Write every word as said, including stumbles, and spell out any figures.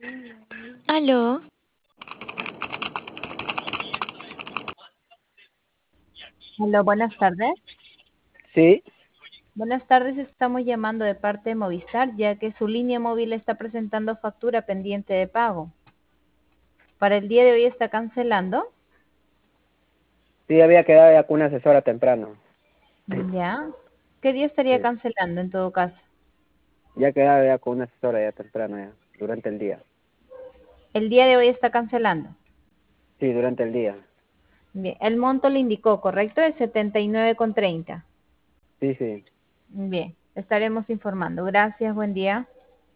Aló, Hola, buenas tardes. Sí, Buenas tardes, estamos llamando de parte de Movistar, ya que su línea móvil está presentando factura pendiente de pago. Para el día de hoy está cancelando. sí había quedado ya con una asesora temprano. Ya. ¿Qué día estaría Sí, cancelando en todo caso? ya quedaba ya con una asesora ya temprano ya, durante el día. El día de hoy está cancelando. Sí, durante el día. Bien. El monto le indicó, ¿correcto? Es setenta y nueve con treinta. Sí, sí. Bien. Estaremos informando. Gracias. Buen día.